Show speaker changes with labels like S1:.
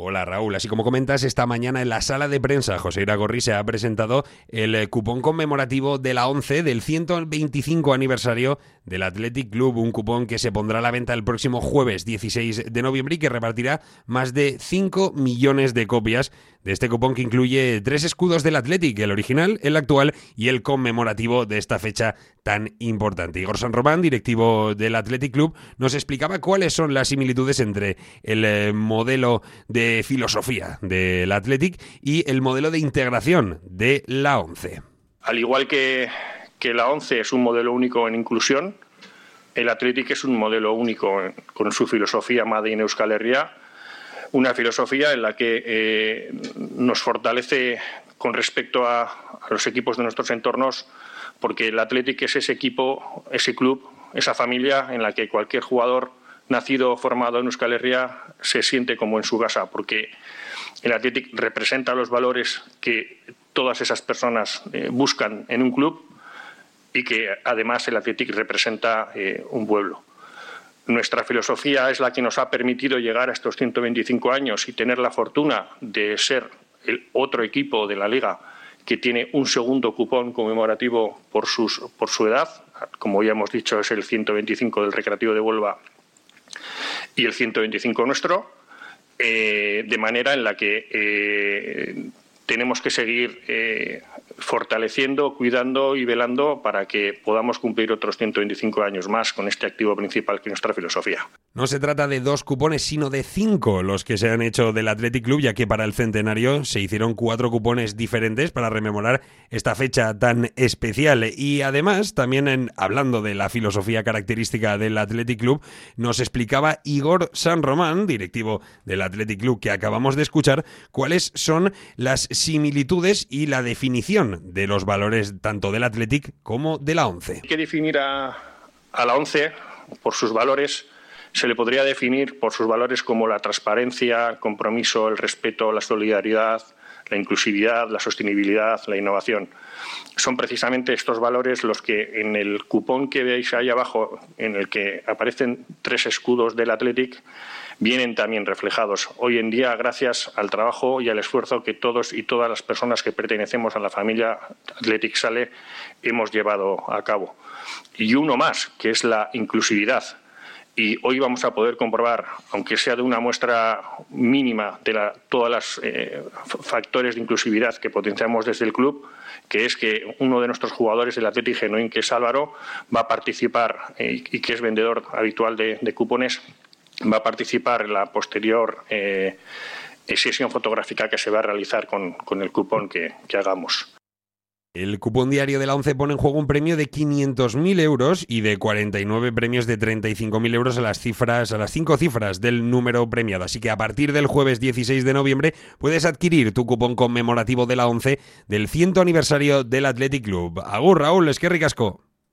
S1: Hola Raúl, así como comentas, esta mañana en la sala de prensa José Iragorri se ha presentado el cupón conmemorativo de la ONCE del 125 aniversario del Athletic Club, un cupón que se pondrá a la venta el próximo jueves 16 de noviembre y que repartirá más de 5 millones de copias de este cupón que incluye 3 escudos del Athletic, el original, el actual y el conmemorativo de esta fecha tan importante. Igor San Román, directivo del Athletic Club, nos explicaba cuáles son las similitudes entre el modelo de filosofía del Athletic y el modelo de integración de la ONCE.
S2: Al igual que la ONCE es un modelo único en inclusión, el Athletic es un modelo único con su filosofía Made in Euskal Herria, una filosofía en la que nos fortalece con respecto a los equipos de nuestros entornos, porque el Athletic es ese equipo, ese club, esa familia en la que cualquier jugador nacido o formado en Euskal Herria se siente como en su casa, porque el Athletic representa los valores que todas esas personas buscan en un club y que además el Athletic representa un pueblo. Nuestra filosofía es la que nos ha permitido llegar a estos 125 años y tener la fortuna de ser el otro equipo de la Liga que tiene un segundo cupón conmemorativo por su edad. Como ya hemos dicho, es el 125 del Recreativo de Huelva y el 125 nuestro, de manera en la que tenemos que seguir fortaleciendo, cuidando y velando para que podamos cumplir otros 125 años más con este activo principal que es nuestra filosofía.
S1: No se trata de 2 cupones, sino de 5 los que se han hecho del Athletic Club, ya que para el centenario se hicieron 4 cupones diferentes para rememorar esta fecha tan especial. Y además, también hablando de la filosofía característica del Athletic Club, nos explicaba Igor San Román, directivo del Athletic Club que acabamos de escuchar, cuáles son las similitudes y la definición de los valores tanto del Athletic como de la ONCE.
S2: Hay que definir a la ONCE por sus valores. Se le podría definir por sus valores como la transparencia, el compromiso, el respeto, la solidaridad, la inclusividad, la sostenibilidad, la innovación. Son precisamente estos valores los que en el cupón que veis ahí abajo, en el que aparecen 3 escudos del Athletic, vienen también reflejados. Hoy en día, gracias al trabajo y al esfuerzo que todos y todas las personas que pertenecemos a la familia Athletic Sale hemos llevado a cabo. Y uno más, que es la inclusividad. Y hoy vamos a poder comprobar, aunque sea de una muestra mínima de todos los factores de inclusividad que potenciamos desde el club, que es que uno de nuestros jugadores del Athletic Genuín, que es Álvaro, va a participar y que es vendedor habitual de cupones, va a participar en la posterior sesión fotográfica que se va a realizar con el cupón que hagamos.
S1: El cupón diario de la ONCE pone en juego un premio de 500.000 euros y de 49 premios de 35.000 euros a las 5 cifras del número premiado. Así que a partir del jueves 16 de noviembre puedes adquirir tu cupón conmemorativo de la ONCE del 100 aniversario del Athletic Club. Agur, Raúl, eskerrik asko.